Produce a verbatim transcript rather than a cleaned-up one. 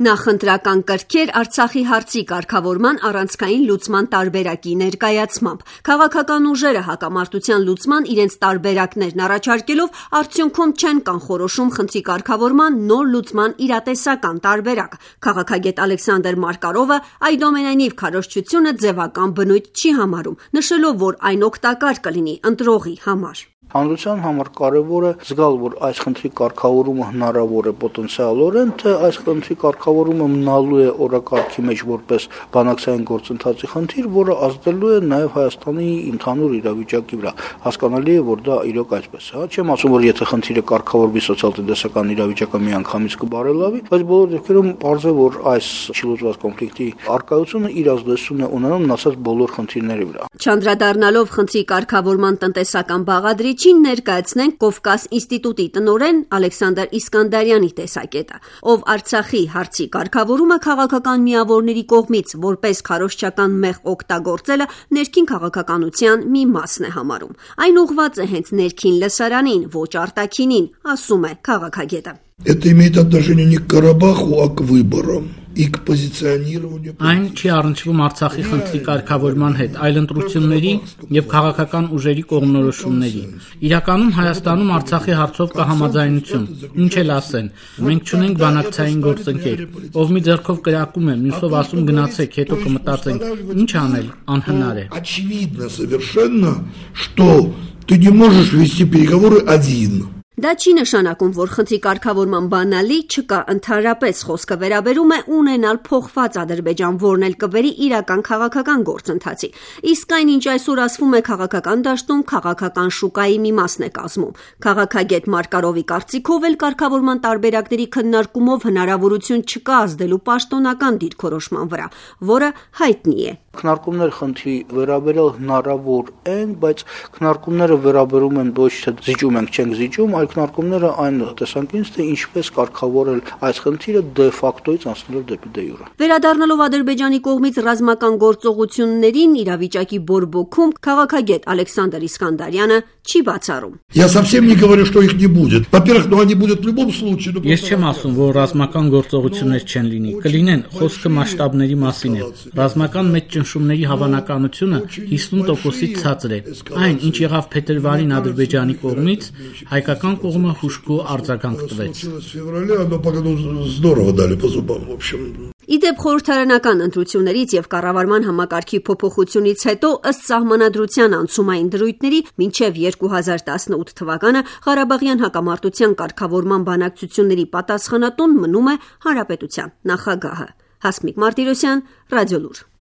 Նախընտրական կրքեր Արցախի հարցի կարգավորման առանցքային լուծման տարբերակի ներկայացմամբ։ Քաղաքական ուժերը հակամարտության լուծման իրենց տարբերակներն առաջարկելով արդյունքում չեն կանխորոշում խնդրի կարգավորման նոր լուծման իրատեսական տարբերակ։ Քաղաքագետ Ալեքսանդր Մարկարովը այդուամենայնիվ քարոզչությունը ձևական բնույթ չի համարում, նշելով, որ այն օգտակար կլինի ընտրողի համար։ Հանրության համար կարևոր է զգալ, որ այս խնդրի կարգավորումը հնարավոր է պոտենցիալորեն, թե այս խնդրի կարգավորումը մնալու է օրակարգի մեջ որպես բանակցային գործընթացի խնդիր, որը ազդելու է նաև Հայաստանի ընդհանուր իրավիճակի վրա։ Հասկանալի է, որ դա իրոք այսպես է։ Չեմ ասում, որ եթե խնդիրը կարգավորվի սոցիալ-տնտեսական իրավիճակը միանգամից կբարելավի, բայց բոլոր դեպքերում պարզ է, որ այս չլուծված կոնֆլիկտի առկայությունը իր ազդեցությունն է ունենում մնացած բոլոր խնդիրների վրա։ Չանդրադառնալով խնդրի կարգավորման տնտեսական բաղադրիչին ներկայացնենք Կովկաս ինստիտուտի տնօրեն Ալեքսանդր Իսկանդարյանի տեսակետը, ով Արցախի հարցի կարգավորումը քաղաքական միավորների կողմից որպես քարոզչական մեղ օգտագործելը ներքին քաղաքականության մի մասն է համարում։ Այն ուղղված է հենց ներքին լսարանին, ոչ արտաքինին, ասում է քաղաքագետը։ Это имеет отношение не к Карабаху, а к выборам. Այն չի առնչվում Արցախի խնդրի կարգավորման հետ, այլ ընտրությունների եւ քաղաքական ուժերի կողմնորոշումների։ Իրականում Հայաստանում Արցախի հարցով կա համաձայնություն, ինչ էլ ասեն, մենք չունենք բանակցային գործընկեր, ով մի ձեռքով կրակում է, մյուսով ասում գնացեք, հետո կմտածենք, ինչ անել, անհնար է։ Очевидно совершенно, что ты не можешь вести переговоры один. Դա չի նշանակում, որ խնդրի կարգավորման բանալի չկա, ընդհանրապես խոսքը վերաբերում է ունենալ փոխված Ադրբեջան, որն էլ կբերի իրական քաղաքական գործընթացի։ Իսկ այն, ինչ այսօր ասվում է քաղաքական դաշտում, քաղաքական շուկայի մի մասն է կազմում։ Քաղաքագետ Մարկարովի կարծիքով էլ կարգավորման տարբերակների քննարկումով հնարավորություն չկա ազդելու պաշտոնական դիրքորոշման վրա, որը հայտնի է։ Քննարկումներ խնդրի վերաբերել հնարավոր են, բայց քննարկումները վերաբերում են ոչ թե զիջում ենք, չենք զիջում, այլ քննարկումները այն տեսանկյունից, թե ինչպես կարգավորել այս խնդիրը դե ֆակտոից անցնելով դեպի դե յուրե։ Վերադառնալով Ադրբեջանի կողմից ռազմական գործողություններին իրավիճակի բորբոքում քաղաքագետ Ալեքսանդր Իսկանդարյանը չի բացառում։ Я совсем не говорю, что их не будет. Во-первых, но они будут в любом случае. Ես չեմ ասում, որ ռազմական գործողություններ չեն լինի։ Կլինեն, խոսքը մասշտաբների մասին է։ Ռազմական մեծ ճնշումների հավանականությունը հիսուն տոկոսից ցածր է։ Այն, ինչ եղավ փետրվարին Ադրբեջանի կողմից, հայկական կողմը հուժկու արձագանք տվեց։ Իդեպ խորհրդարանական ընտրություններից եւ կառավարման համակարգի փոփոխությունից հետո ըստ սահմանադրության անցումային դրույթների մինչեւ երկու հազար տասնութ թվականը Ղարաբաղյան հակամարտության կարգավորման բանակցությունների պատասխանատուն մնում է Հանրապետության նախագահը։ Հասմիկ Մարտիրոսյան, Ռադիոլուր։